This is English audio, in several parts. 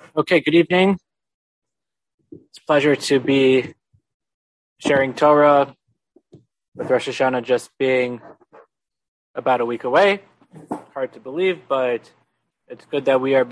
Okay, good evening. It's a pleasure to be sharing Torah with Rosh Hashanah just being about a week away. Hard to believe, but it's good that we are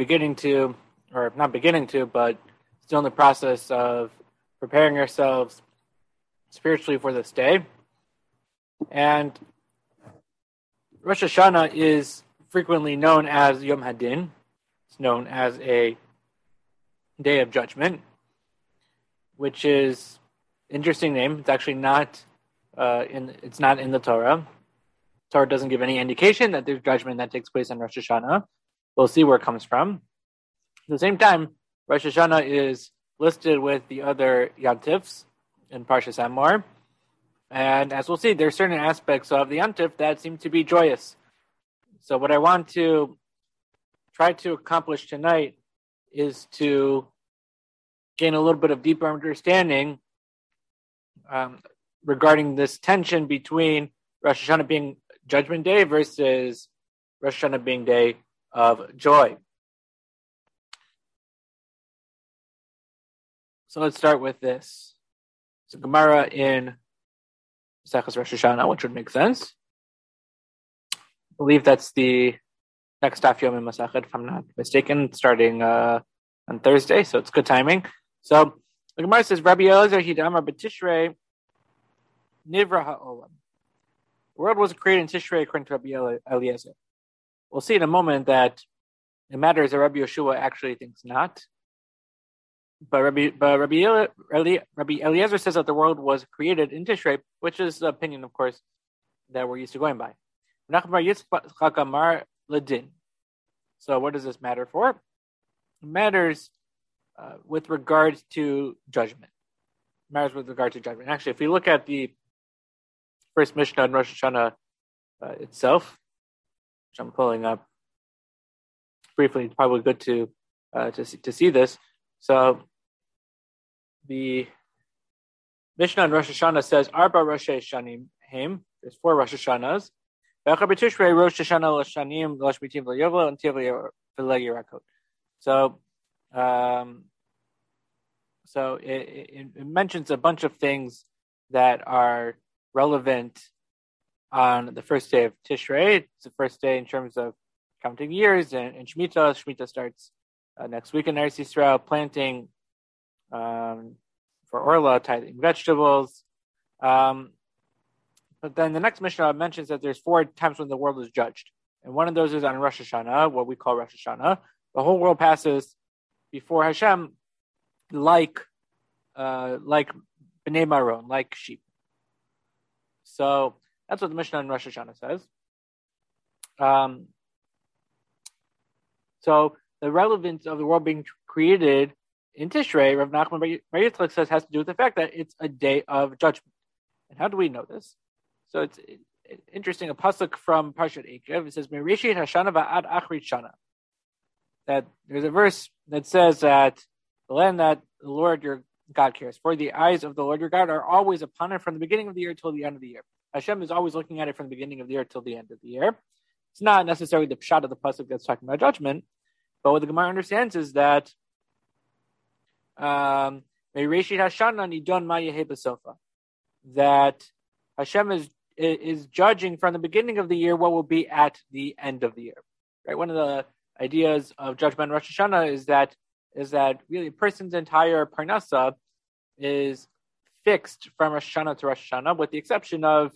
but still in the process of preparing ourselves spiritually for this day. And Rosh Hashanah is frequently known as Yom Hadin. It's known as a Day of Judgment, which is an interesting name. It's actually not it's not in the Torah. Torah doesn't give any indication that there's judgment that takes place on Rosh Hashanah. We'll see where it comes from. At the same time, Rosh Hashanah is listed with the other Yantifs in Parshas Emor. And as we'll see, there are certain aspects of the Yantif that seem to be joyous. So what I want to try to accomplish tonight is to gain a little bit of deeper understanding regarding this tension between Rosh Hashanah being Judgment Day versus Rosh Hashanah being Day of Joy. So let's start with this. So Gemara in Maseches Rosh Hashanah, which would make sense. I believe that's the next Daf Yomi Masechet, if I'm not mistaken, starting on Thursday, so it's good timing. So the Gemara says, Rabbi Eliezer Hidamar B'Tishrei Nivra Ha'olam. The world was created in Tishrei according to Rabbi Eliezer. We'll see in a moment that it matters that Rabbi Yeshua actually thinks not. But Rabbi Eliezer says that the world was created in Tishrei, which is the opinion, of course, that we're used to going by. So what does this matter for? It matters with regard to judgment. It matters with regard to judgment. Actually, if we look at the first Mishnah in Rosh Hashanah itself, which I'm pulling up briefly, it's probably good to see this. So the Mishnah in Rosh Hashanah says, Arba Rosh Hashanim Haim. There's 4 Rosh Hashanahs. So it mentions a bunch of things that are relevant on the first day of Tishrei. It's the first day in terms of counting years and Shemitah. Shemitah starts next week in Eretz Yisrael, planting for Orla, tithing vegetables. But then the next Mishnah mentions that there's 4 times when the world is judged. And one of those is on Rosh Hashanah, what we call Rosh Hashanah. The whole world passes before Hashem like Bnei Maron, like sheep. So that's what the Mishnah in Rosh Hashanah says. So the relevance of the world being created in Tishrei, Rav Nachman Bar Yitzchak says, has to do with the fact that it's a day of judgment. And how do we know this? So it's interesting, a pasuk from Parshat Eikev. It says, "Mereshit Hashana va'ad Achrit Shana." That there's a verse that says that the land that the Lord your God cares for, the eyes of the Lord your God are always upon it from the beginning of the year till the end of the year. Hashem is always looking at it from the beginning of the year till the end of the year. It's not necessarily the pshat of the pasuk that's talking about judgment, but what the Gemara understands is that Mereshit Hashana nidon ma yehei b'sofa, that Hashem is judging from the beginning of the year what will be at the end of the year. Right? One of the ideas of judgment in Rosh Hashanah is that really a person's entire parnasa is fixed from Rosh Hashanah to Rosh Hashanah, with the exception of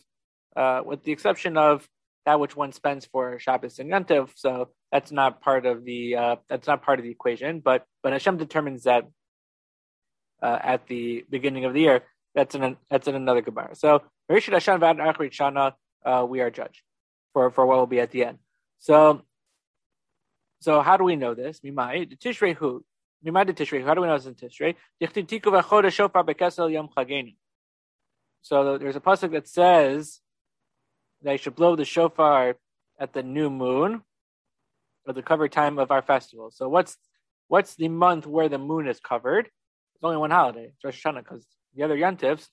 that which one spends for Shabbos and Yom. So that's not part of the equation. But Hashem determines that at the beginning of the year. That's in another Gemara. So Mereshit Hashanah v'ad Achrit Shana, we are judged for what will be at the end. So how do we know this? Mimai the Tishrei who? Mimai the Tishrei. How do we know this in Tishrei? Dichtiv tiku v'chodesh shofar bekesel yom chagenu. So there's a pasuk that says that you should blow the shofar at the new moon, or the cover time of our festival. So what's the month where the moon is covered? There's only one holiday. It's Rosh Hashanah, because the other Yantifs,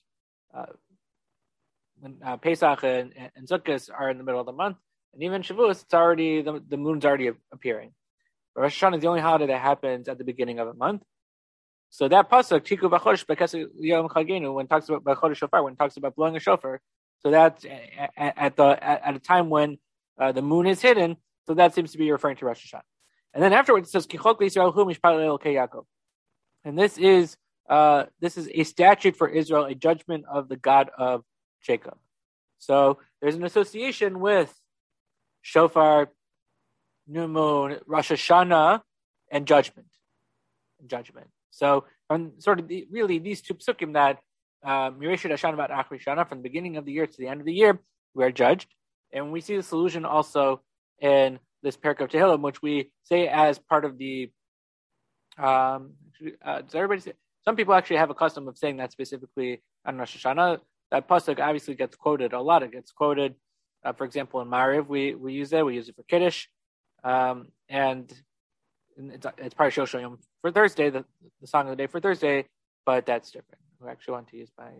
when Pesach and Sukkot are in the middle of the month, and even Shavuos, it's already the moon's already appearing. But Rosh Hashanah is the only holiday that happens at the beginning of a month. So that pasuk Tiku B'Chodesh B'Kesed Yom Chagenu, when it talks about B'Chodesh Shofar, when it talks about blowing a shofar, so that's at a time when the moon is hidden. So that seems to be referring to Rosh Hashanah. And then afterwards it says Kichok L'Yisrael Hu Mishpat Elokei Yaakov, and this is a statute for Israel, a judgment of the God of Jacob. So there's an association with shofar, new moon, Rosh Hashanah, and judgment. So from sort of these two psukim that Mireshit Hashanah Vat Achri Shana, from the beginning of the year to the end of the year, we are judged, and we see the solution also in this parak of Tehillim, which we say as part of the. Does everybody say? Some people actually have a custom of saying that specifically on Rosh Hashanah. That pasuk obviously gets quoted a lot. It gets quoted, for example, in Mariv. We use it. We use it for Kiddush, and it's part of Shosha Yom for Thursday, the song of the day for Thursday. But that's different. We actually want to use by.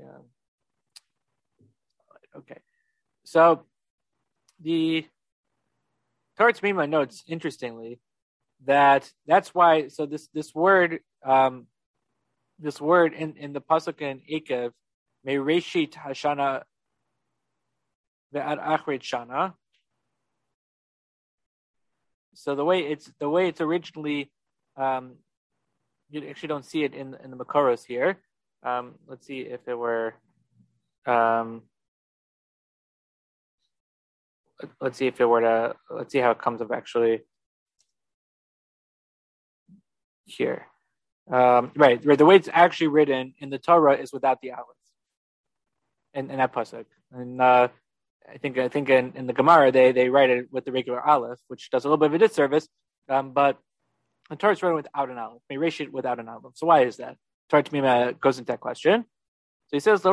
Okay, so the Torah T'mima notes interestingly that's why. So this word in the pasuk in Ekev, Mereshit Hashana ve'ad Achrit Shana. So the way it's originally, you actually don't see it in the Makoros here. Let's see if it were. Let's see how it comes up actually here. Right. The way it's actually written in the Torah is without the aleph, and that pasuk. And I think in the Gemara they write it with the regular aleph, which does a little bit of a disservice. But the Torah is written without an aleph. They erase it without an aleph. So why is that? Torah T'mima goes into that question. So he says,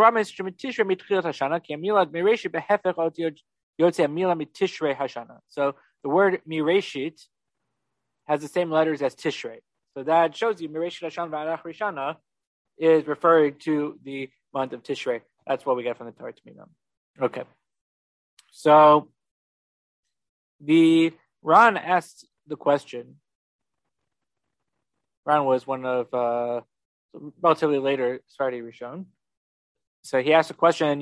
so the word mireshit has the same letters as Tishrei. So that shows you Mireshit Hashanah V'Ad Achri Shana is referring to the month of Tishrei. That's what we get from the Torah T'mima. Okay. So the Ran asked the question. Ran was one of relatively later Sfardi Rishon. So he asked a question.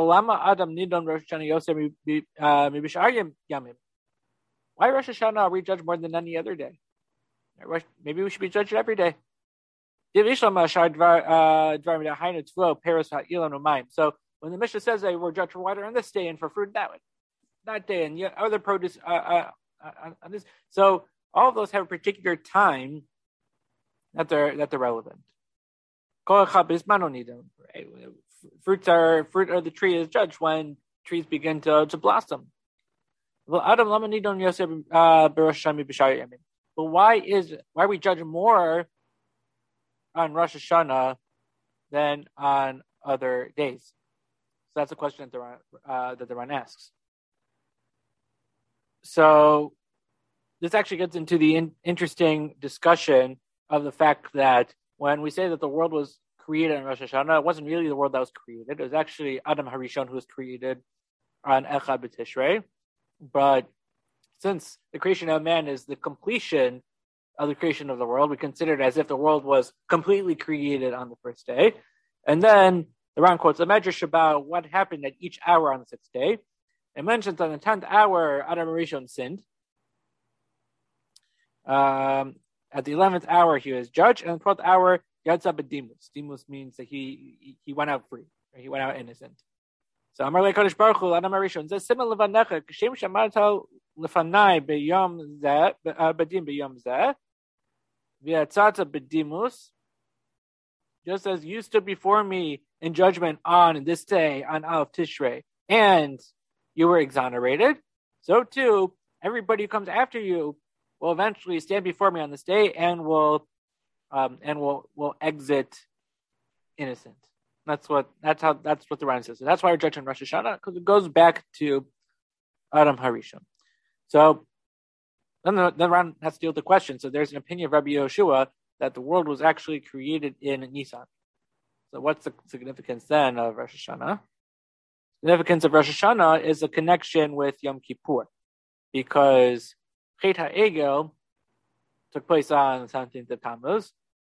Why Rosh Hashanah are we judged more than any other day? Maybe we should be judged every day. So when the Mishnah says that we're judged for water on this day and for fruit that day, and yet other produce on this, so all of those have a particular time that they're relevant. Fruit of the tree is judged when trees begin to blossom. But why are we judging more on Rosh Hashanah than on other days? So that's a question that the Ran asks. So this actually gets into the interesting discussion of the fact that when we say that the world was created on Rosh Hashanah, it wasn't really the world that was created. It was actually Adam Harishon who was created on Echad B'Tishrei. But since the creation of man is the completion of the creation of the world, we consider it as if the world was completely created on the first day. And then the Ran quotes a Medrash about what happened at each hour on the sixth day. It mentions on the 10th hour, Adam Harishon sinned. At the 11th hour, he was judged. And the 12th hour, Yatsa B'Dimus. Dimus means that he went out free, or he went out innocent. So Amar LeKadosh Baruch Hu, Adam Harishon says, Simon Levanecha, Kashem Shamarta Lefanai B'Yom Zeh, B'Dim B'Yom Zeh, V'Yatzata B'Dimus, just as you stood before me in judgment on this day, on Aleph Tishrei, and you were exonerated, so too, everybody who comes after you will eventually stand before me on this day and will exit innocent. That's what the Ran says. And that's why we're judging Rosh Hashanah, because it goes back to Adam Harishon. So then the Ran has to deal with the question. So there's an opinion of Rabbi Yehoshua that the world was actually created in Nisan. So what's the significance then of Rosh Hashanah? The significance of Rosh Hashanah is a connection with Yom Kippur, because Chet HaEgel took place on the 17th of Tammuz.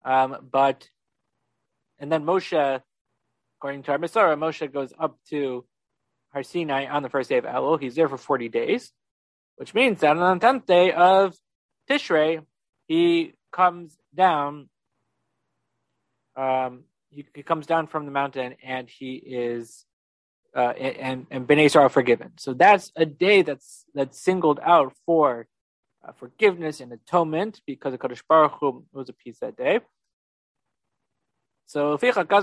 And then Moshe, according to our Masorah, Moshe goes up to Har Sinai on the first day of Elul. He's there for 40 days, which means that on the 10th day of Tishrei, he comes down. He comes down from the mountain, and he is, and Bnei Yisrael are forgiven. So that's a day that's singled out for forgiveness and atonement, because the Kadosh Baruch Hu was appeased that day. So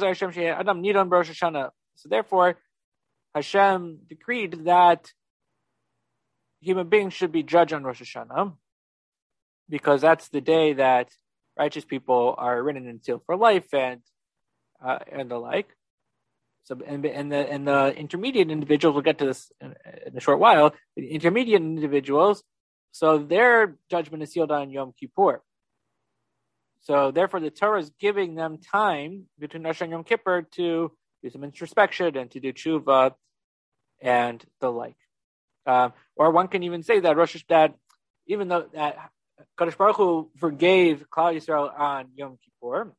therefore, Hashem decreed that human beings should be judged on Rosh Hashanah, because that's the day that righteous people are written and sealed for life, and the like. So and the intermediate individuals, we'll get to this in a short while. The intermediate individuals, so their judgment is sealed on Yom Kippur. So therefore, the Torah is giving them time between Rosh Hashanah and Yom Kippur to do some introspection and to do tshuva and the like. Or one can even say that even though that Kadosh Baruch Hu forgave Klal Yisrael on Yom Kippur,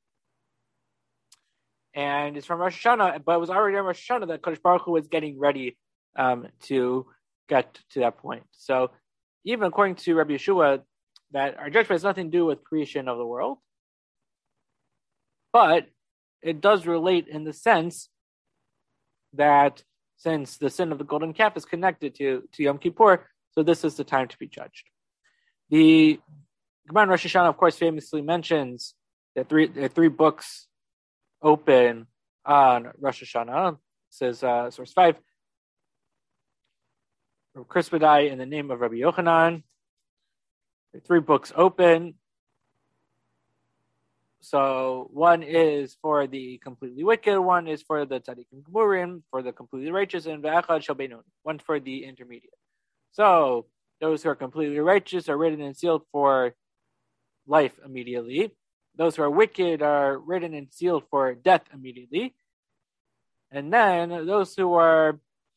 and it's from Rosh Hashanah, but it was already on Rosh Hashanah that Kadosh Baruch Hu was getting ready to get to that point. So even according to Rabbi Yeshua, that our judgment has nothing to do with creation of the world, but it does relate in the sense that since the sin of the golden calf is connected to Yom Kippur, so this is the time to be judged. The Gemara in Rosh Hashanah, of course, famously mentions that three books open on Rosh Hashanah. It says, source 5, from Chris Badai in the name of Rabbi Yochanan. The 3 books open. So one is for the completely wicked, one is for the tzaddikim gemurim, for the completely righteous, and ve'echad shel beinun, one for the intermediate. So those who are completely righteous are written and sealed for life immediately. Those who are wicked are written and sealed for death immediately. And then those who are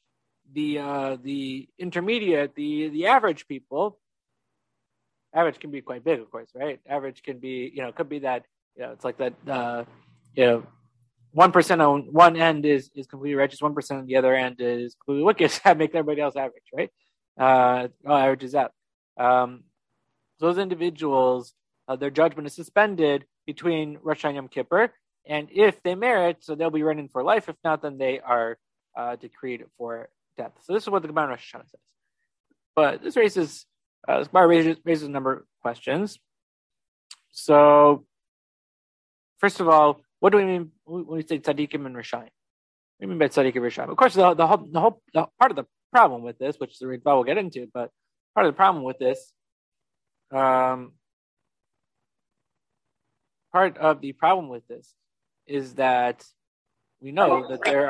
the intermediate, the average people. Average can be quite big, of course, right? Average can be, could be that, it's like that, 1% on one end is completely righteous, 1% on the other end is completely wicked. That makes everybody else average, right? All averages out. Those individuals, their judgment is suspended between Rosh Hashanah and Yom Kippur, and if they merit, so they'll be written for life. If not, then they are decreed for death. So this is what the Gemara in Rosh Hashanah says. But this raises a number of questions. So, first of all, what do we mean when we say tzaddikim and rishayim? What do you mean by tzaddikim and rishayim? Of course, the whole part of the problem with this, which the Ritva will get into, but part of the problem with this, is that we know that there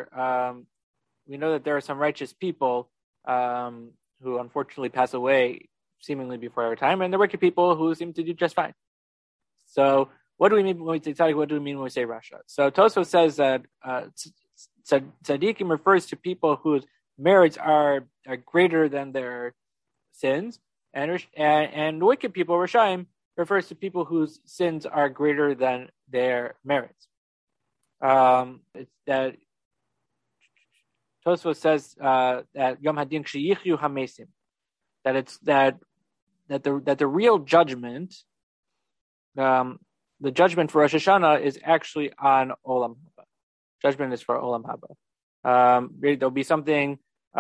are some righteous people who unfortunately pass away seemingly before our time, and there are wicked people who seem to do just fine. So what do we mean when we say tzaddik? What do we mean when we say rasha? So Tosfos says that tzaddikim refers to people whose merits are greater than their sins, and wicked people, rashayim, refers to people whose sins are greater than their merits. It's that Tosfos says that Yom Hadin Kshiyichyu Hamesim, that it's that the real judgment, the judgment for Rosh Hashanah is actually on Olam Haba. Judgment is for Olam Haba. There'll be something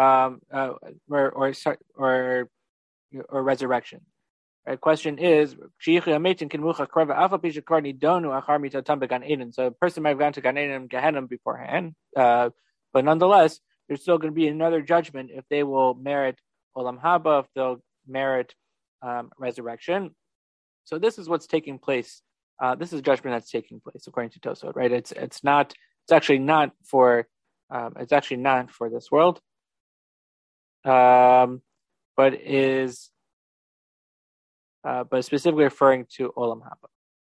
or resurrection. Right? Question is, so a person might have gone to Gan Eden and Gehenna beforehand, but nonetheless, there's still going to be another judgment if they will merit Olam Haba, if they'll merit resurrection. So this is what's taking place. This is judgment that's taking place according to Tosfot, right? It's actually not for this world, but specifically referring to Olam Haba.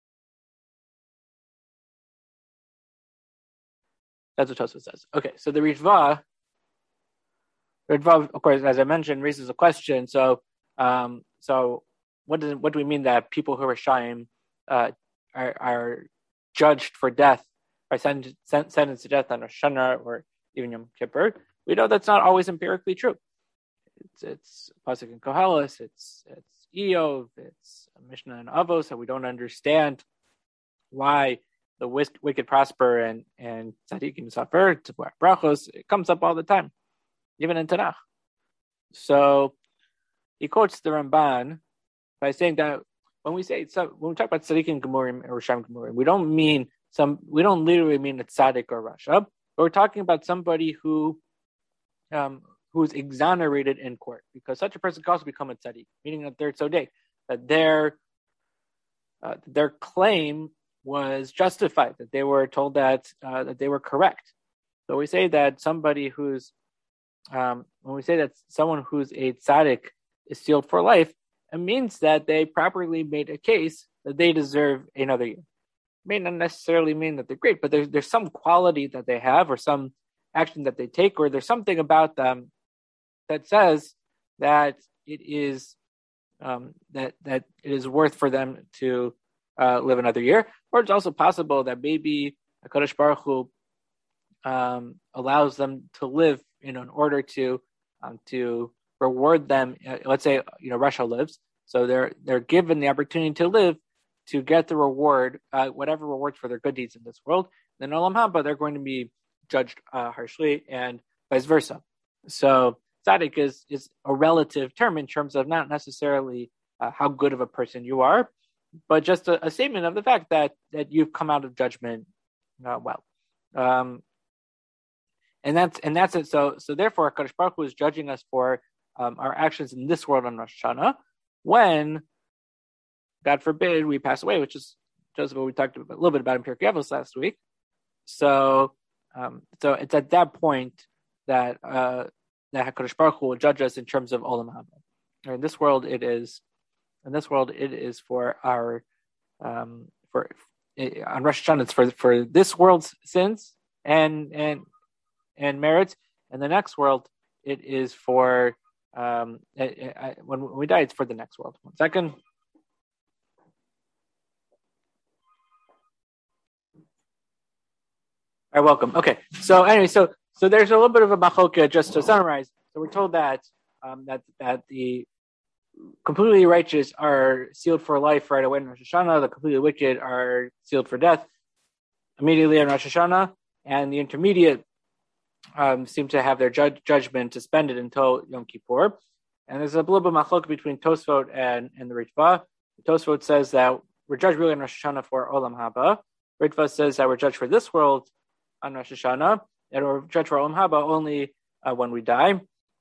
That's what Tosfot says. Okay, so the Ritva, of course, as I mentioned, raises a question. So what do we mean that people who are Rashayim are judged for death, are sentenced to death on Rosh Hashanah or even Yom Kippur? We know that's not always empirically true. It's Pasuk in Koheles, it's Eov, it's Mishnah and Avos, so we don't understand why the wicked prosper and tzaddikim suffer. To brachos, it comes up all the time, even in Tanakh. So he quotes the Ramban by saying that when we talk about tzaddikim gemurim or rasham gemurim, we don't literally mean a tzaddik or rasha, but we're talking about somebody who's exonerated in court, because such a person can also become a tzaddik, meaning that they're tzodek, that their claim was justified, that they were told that they were correct. So we say that somebody who's when we say that someone who's a tzaddik is sealed for life, it means that they properly made a case that they deserve another year. It may not necessarily mean that they're great, but there's some quality that they have, or some action that they take, or there's something about them that says that it is that it is worth for them to live another year. Or it's also possible that maybe HaKadosh Baruch Hu allows them to live in order to reward them. Let's say Russia lives, so they're given the opportunity to live to get the reward, whatever rewards for their good deeds in this world. Then Olam Haba, they're going to be judged harshly, and vice versa. So tzaddik is a relative term in terms of not necessarily how good of a person you are, but just a statement of the fact that you've come out of judgment well. And that's it. So therefore, HaKadosh Baruch Hu is judging us for our actions in this world on Rosh Hashanah, when, God forbid, we pass away, which is just what we talked a little bit about in Pirkei Avos last week. So it's at that point that HaKadosh Baruch Hu will judge us in terms of Olam Haba. In this world, it is for our on Rosh Hashanah, it's for this world's sins and merits, and the next world it is for when we die, it's for the next world. 1 second. All right, welcome. Okay, so anyway, so there's a little bit of a machloka, just to summarize. So we're told that that the completely righteous are sealed for life right away in Rosh Hashanah. The completely wicked are sealed for death immediately in Rosh Hashanah, and the intermediate seem to have their judgment suspended until Yom Kippur. And there's a little bit of machloka between Tosfot and the Ritva. Tosfot says that we're judged really in Rosh Hashanah for Olam Haba. Ritva says that we're judged for this world on Rosh Hashanah, and we're judged for Olam Haba only when we die.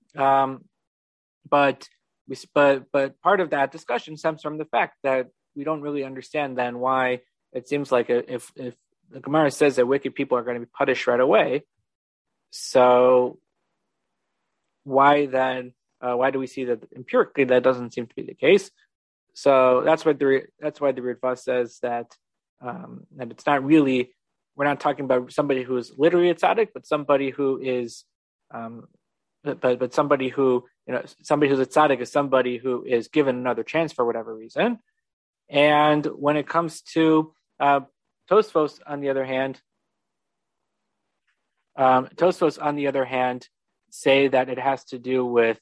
But part of that discussion stems from the fact that we don't really understand then why it seems like if the Gemara says that wicked people are going to be punished right away, so why then? Why do we see that empirically that doesn't seem to be the case? So that's why the Ritva says that it's not really. We're not talking about somebody who is literally a tzaddik, but somebody who is, but somebody who somebody who's a tzaddik is somebody who is given another chance for whatever reason. And when it comes to Tosfos, on the other hand, say that it has to do with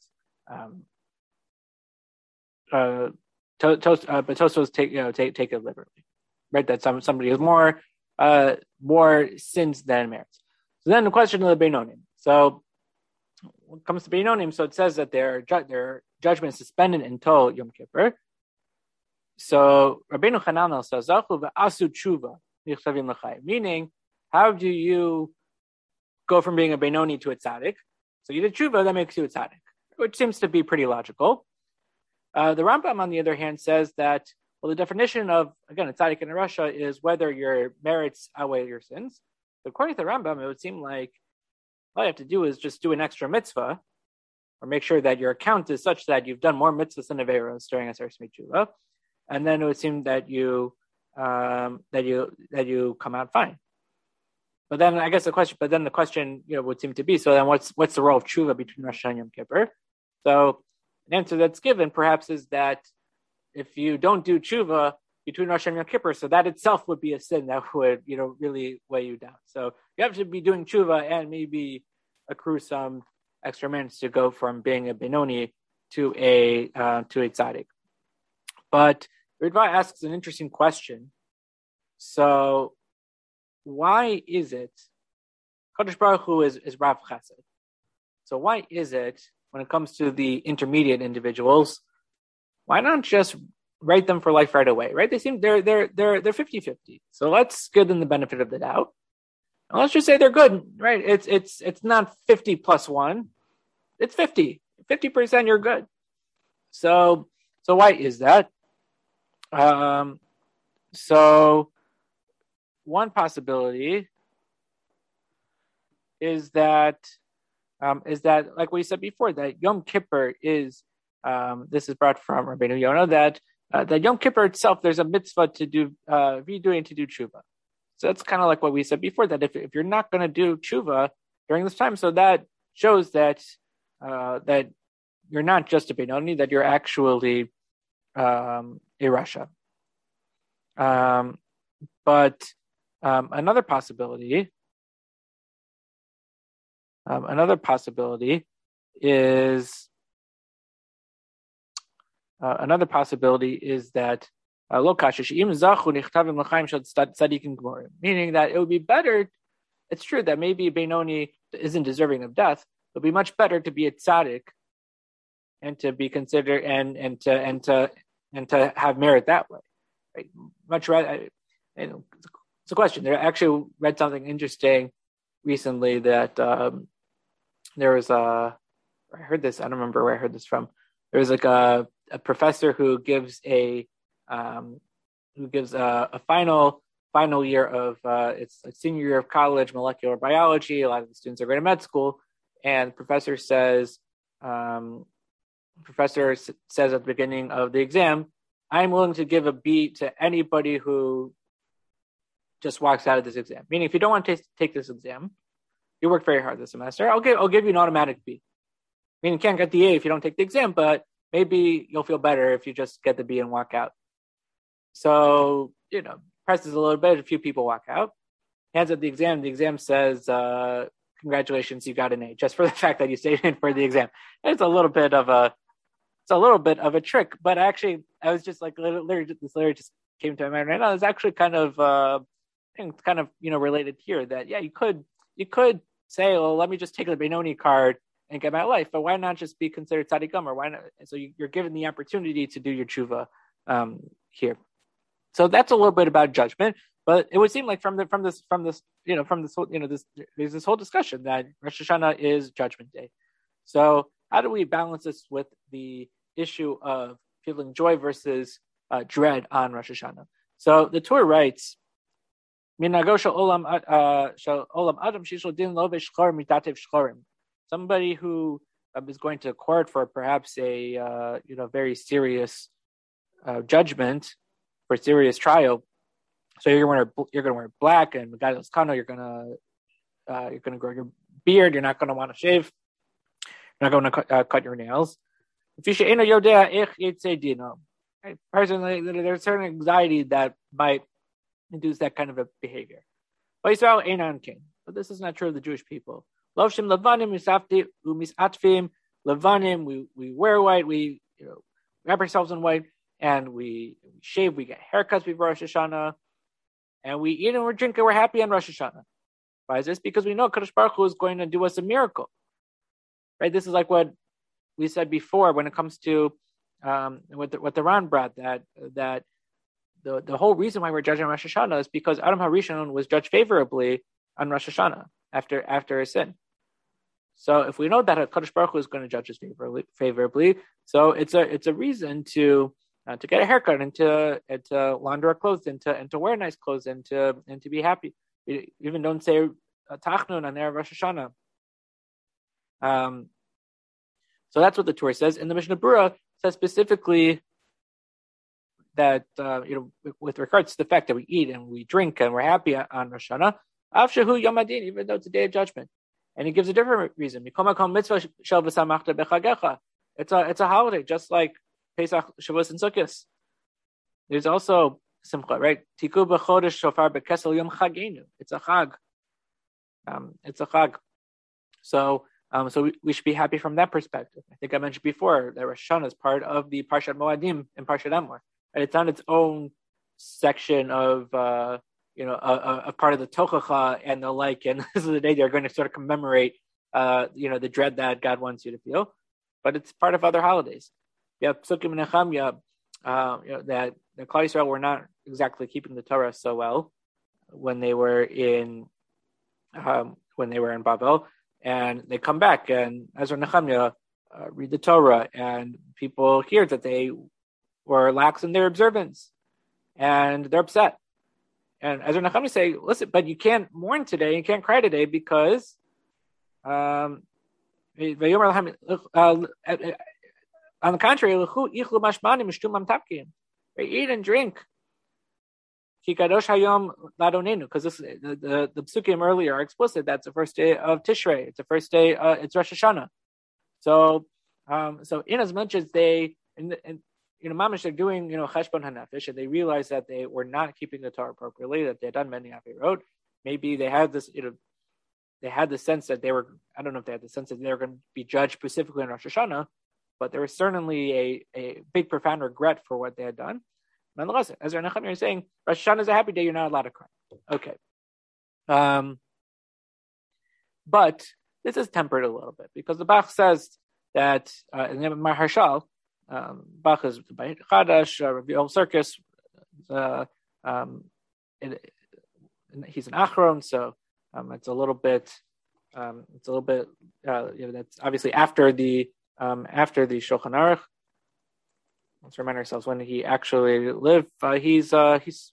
but Tosfos take it literally, right? That somebody is more sins than merits. So then the question of the Beinonim. So when it comes to Beinonim, so it says that their judgment is suspended until Yom Kippur. So Rabbeinu Hananel says, "Zachu v'asu tshuva nichsavim l'chai," meaning, how do you go from being a Beinoni to a tzaddik? So you did tshuva, that makes you a tzaddik, which seems to be pretty logical. The Rambam, on the other hand, says that, well, the definition of, again, a tzaddik in Russia is whether your merits outweigh your sins. So according to the Rambam, it would seem like all you have to do is just do an extra mitzvah, or make sure that your account is such that you've done more mitzvahs than averos during a Sarasmi Tshuva, and then it would seem that you come out fine. But then I guess the question would seem to be, so then what's the role of tshuva between Rosh Hashanah and Yom Kippur? So an answer that's given perhaps is that if you don't do tshuva between Rosh Hashanah and Yom Kippur, so that itself would be a sin that would, really weigh you down. So you have to be doing tshuva and maybe accrue some extra minutes to go from being a Benoni to a tzaddik. But Ritva asks an interesting question. So why is it Kadosh Baruch Hu is Rav Chesed? So why is it when it comes to the intermediate individuals, why not just write them for life right away? Right? They seem they're 50-50. So let's give them the benefit of the doubt. And let's just say they're good, right? It's not 50 plus 1. It's 50. 50% you're good. So why is that? So one possibility is that like we said before, that Yom Kippur is this is brought from Rabbeinu Yonah, that Yom Kippur itself, there's a mitzvah to do redoing to do tshuva. So that's kind of like what we said before, that if you're not going to do tshuva during this time, so that shows that that you're not just a Benoni, that you're actually a Rasha. But another possibility is that meaning that it would be better. It's true that maybe Benoni isn't deserving of death. It would be much better to be a tzaddik and to be considered and to have merit that way. Right? Much rather, it's a question. I actually read something interesting recently that there was I heard this. I don't remember where I heard this from. There was like a professor who gives a final year of it's a senior year of college, molecular biology. A lot of the students are going to med school, and the professor says at the beginning of the exam, I'm willing to give a B to anybody who just walks out of this exam. Meaning, if you don't want to take this exam, you worked very hard this semester, I'll give you an automatic B. Meaning, you can't get the A if you don't take the exam, but maybe you'll feel better if you just get the B and walk out. So, presses a little bit, a few people walk out, hands up the exam says, congratulations, you got an A, just for the fact that you stayed in for the exam. It's a little bit of a trick, but actually, I was just like, this literally just came to my mind right now. It's actually kind of related here that, yeah, you could say, well, let me just take the Benoni card and get my life, but why not just be considered tzaddik gomer? Why not? So you're given the opportunity to do your tshuva here. So that's a little bit about judgment, but it would seem like there's this whole discussion that Rosh Hashanah is Judgment Day. So how do we balance this with the issue of feeling joy versus dread on Rosh Hashanah? So the Torah writes, somebody who is going to court for perhaps a very serious judgment, for a serious trial. So you're going to wear black, and Megados Kano, you're going to grow your beard. You're not going to want to shave. You're not going to cut your nails. Personally, there's certain anxiety that might induce that kind of a behavior. But this is not true of the Jewish people. Levanim, we wear white, we wrap ourselves in white, and we shave, we get haircuts before Rosh Hashanah, and we eat and we drink and we're happy on Rosh Hashanah. Why is this? Because we know Kadosh Baruch Hu is going to do us a miracle. Right? This is like what we said before when it comes to what the Ran brought, that the whole reason why we're judging Rosh Hashanah is because Adam HaRishon was judged favorably on Rosh Hashanah after his sin. So if we know that Kadosh Baruch Hu is going to judge us favorably, so it's a reason to get a haircut and to launder our clothes and to wear nice clothes and to be happy. We even don't say Tachnun on Erev Rosh Hashanah. So that's what the Torah says, and the Mishnah Berurah says specifically that with regards to the fact that we eat and we drink and we're happy on Rosh Hashanah, Avshahu Yom Adin, even though it's a day of judgment. And he gives a different reason. It's a holiday, just like Pesach, Shavuos, and Sukkot. there's also simcha, right? Tiku b'chodesh shofar b'kesel yom chagenu. It's a chag. It's a chag. So we should be happy from that perspective. I think I mentioned before that Rosh Hashanah is part of the Parshat Moadim and Parshat Emor. And it's on its own section of a part of the Tochacha and the like. And this is the day they're going to sort of commemorate the dread that God wants you to feel. But it's part of other holidays. Yeah, Psukim and Nechemya, that the Klal Yisrael were not exactly keeping the Torah so well when they were in Babel, and they come back, and Ezra and Nehemiah read the Torah, and people hear that they were lax in their observance, and they're upset. And Ezra and Nehemiah say, "Listen, but you can't mourn today, you can't cry today because." On the contrary, eat and drink. Because the psukim earlier are explicit. That's the first day of Tishrei. It's the first day. It's Rosh Hashanah. So in as much as they, mamish, they're doing cheshbon hanefesh, and they realize that they were not keeping the Torah appropriately, that they had done many avirot. Maybe they had this, they had the sense that they were. I don't know if they had the sense that they were going to be judged specifically in Rosh Hashanah, but there was certainly a big, profound regret for what they had done. Nonetheless, as Ezra and Nehemiah are saying, Rosh Hashanah is a happy day, you're not allowed to cry. Okay. But this is tempered a little bit, because the Bach says that, in the Maharshal, Bach is the Beit Chadash, Rav Circus, he's an Achron, so it's a little bit, that's obviously after the Shulchan Aruch. Let's remind ourselves when he actually lived. He's 16th,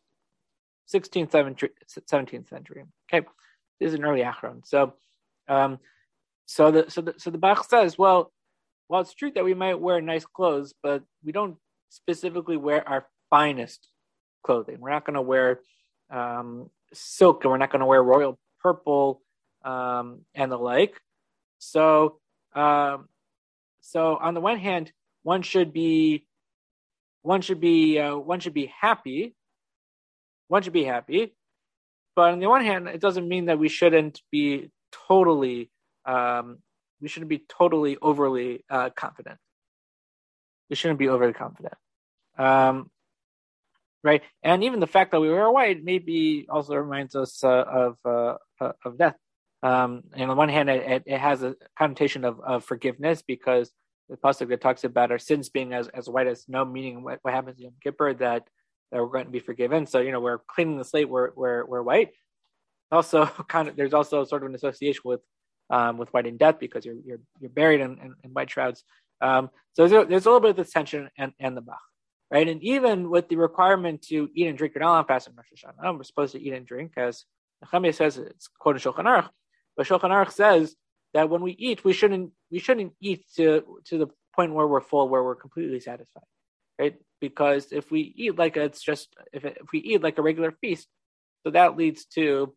17th century. Okay, this is an early Achron. So the Bach says, well, it's true that we might wear nice clothes, but we don't specifically wear our finest clothing. We're not going to wear silk, and we're not going to wear royal purple and the like. So on the one hand, one should be happy. One should be happy, but on the one hand, it doesn't mean that we shouldn't be totally overly confident. We shouldn't be overly confident, right? And even the fact that we wear white maybe also reminds us of death. And on the one hand, it has a connotation of forgiveness, because the pasuk that talks about our sins being as white as snow, meaning what happens in Yom Kippur, that we're going to be forgiven. So we're cleaning the slate. We're white. Also, there's also sort of an association with white in death, because you're buried in white shrouds. So there's a little bit of this tension and the Bach, right? And even with the requirement to eat and drink, you're not allowed to fast on Rosh Hashanah. We're supposed to eat and drink, as Nehemiah says. It's quoted in Shulchan Aruch, but Shulchan Aruch says that when we eat, we shouldn't eat to the point where we're full, where we're completely satisfied, right? Because if we eat like if we eat like a regular feast, so that leads to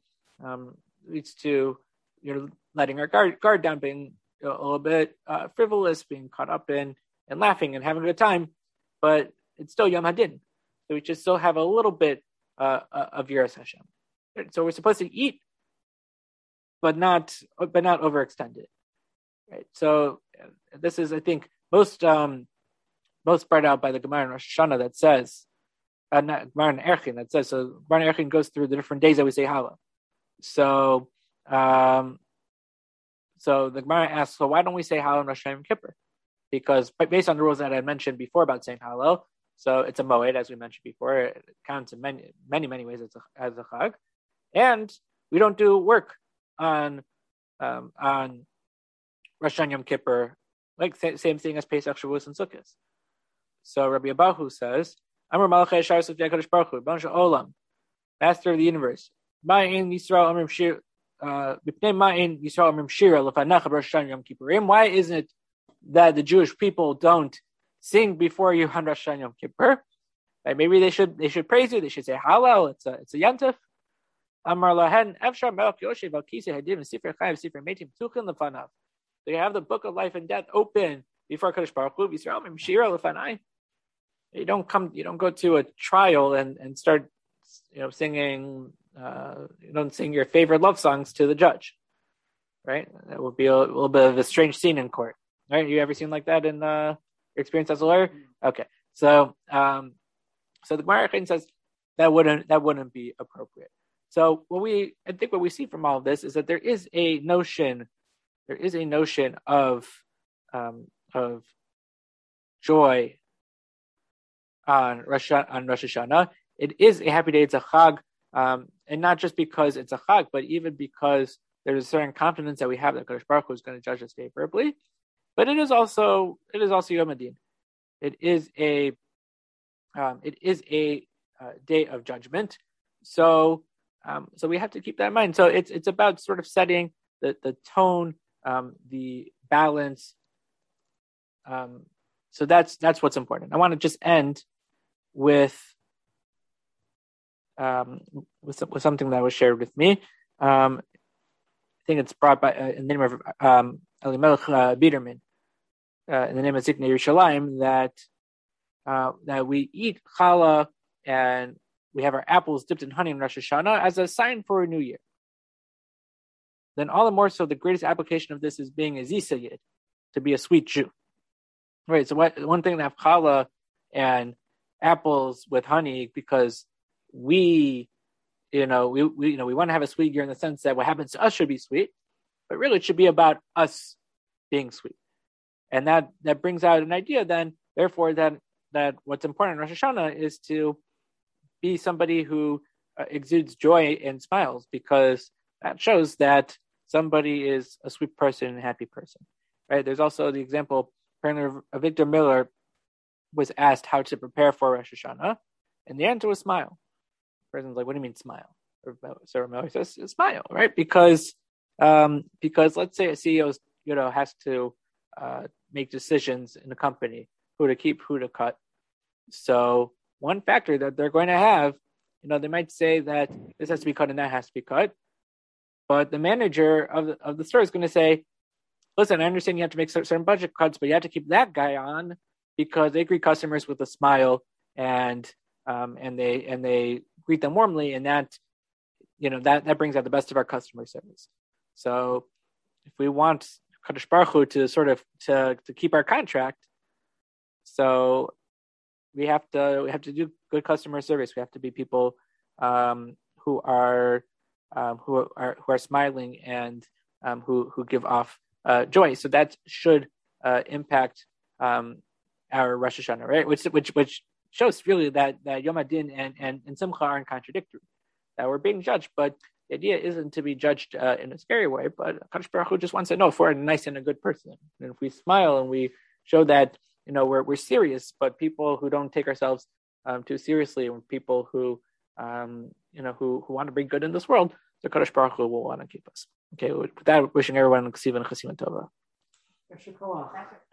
letting our guard down, being a little bit frivolous, being caught up in and laughing and having a good time, but it's still Yom Hadin, so we should still have a little bit of Yiras Hashem. So we're supposed to eat, but not overextend it, right? So this is, I think, most brought out by the Gemara in Rosh Hashanah that says, not Gemara in Erchin that says. So Gemara in Erchin goes through the different days that we say Hallel. So the Gemara asks, so why don't we say Hallel on Rosh Hashanah and Kippur? Because based on the rules that I mentioned before about saying Hallel, so it's a moed, as we mentioned before. It counts in many ways as a chag, and we don't do work on Rosh Hashanah Yom Kippur, like same thing as Pesach, Shavuos, and Sukkot. So Rabbi Abahu says, Amar Malachei Shar Sufya Kadosh Baruch Hu, Baruch Olam, Master of the Universe, Ma'in Yisrael Amrim Shir, B'pnei Ma'in Yisrael Amrim Shira L'fanach Rosh Hashanah Yom Kippurim. Why isn't it that the Jewish people don't sing before you on Rosh Hashanah Yom Kippur? Right? Maybe they should praise you. They should say Hallel. It's a yantif. Amar Lahen Efshar Melech Yoshev Al Kisei Hadim Sifrei Chaim Sifrei Meitim Tuchin L'fanav. They have the book of life and death open before Kadosh Baruch Hu. Yisrael Amrim Shira L'fanai. You don't go to a trial and start, singing. You don't sing your favorite love songs to the judge, right? That would be a little bit of a strange scene in court, right? You ever seen like that in your experience as a lawyer? Okay, so so the Gemara says that wouldn't be appropriate. So I think what we see from all of this is that there is a notion of joy on Rosh Hashanah. It is a happy day. It's a chag, and not just because it's a chag, but even because there's a certain confidence that we have that Kadosh Baruch Hu is going to judge us favorably. But it is also Yom Hadin. It is a day of judgment. So we have to keep that in mind. So it's about sort of setting the tone, the balance. So that's what's important. I want to just end with something that was shared with me. I think it's brought by in the name of Elimelech Biederman, in the name of Ziknei Yerushalayim, that we eat challah and we have our apples dipped in honey in Rosh Hashanah as a sign for a new year. Then all the more so, the greatest application of this is being a zisayid, to be a sweet Jew. Right. So one thing to have challah and apples with honey because we want to have a sweet year in the sense that what happens to us should be sweet, but really it should be about us being sweet. And that brings out an idea then, therefore, that what's important in Rosh Hashanah is to be somebody who exudes joy and smiles, because that shows that somebody is a sweet person and a happy person. Right? There's also the example, apparently, Victor Miller was asked how to prepare for Rosh Hashanah, and the answer was smile. The person's like, "What do you mean smile?" So Miller says, "Smile, right? Because let's say a CEO has to make decisions in a company, who to keep, who to cut. So one factor that they're going to have, they might say that this has to be cut and that has to be cut, but the manager of the store is going to say, listen, I understand you have to make certain budget cuts, but you have to keep that guy on because they greet customers with a smile and they greet them warmly, and that brings out the best of our customer service. So if we want Kadosh Baruch Hu to sort of to keep our contract, so we have to do good customer service. We have to be people who are smiling and who give off joy. So that should impact our Rosh Hashanah, right? Which shows really that Yom Hadin and Simcha aren't contradictory. That we're being judged, but the idea isn't to be judged in a scary way. But Kadosh Baruch Hu just wants to know if we're a nice and a good person, and if we smile and we show that we're serious, but people who don't take ourselves too seriously, and people who who want to bring good in this world, the Kadosh Baruch Hu will want to keep us. Okay, with that, wishing everyone Ksiva and Chasima Tova.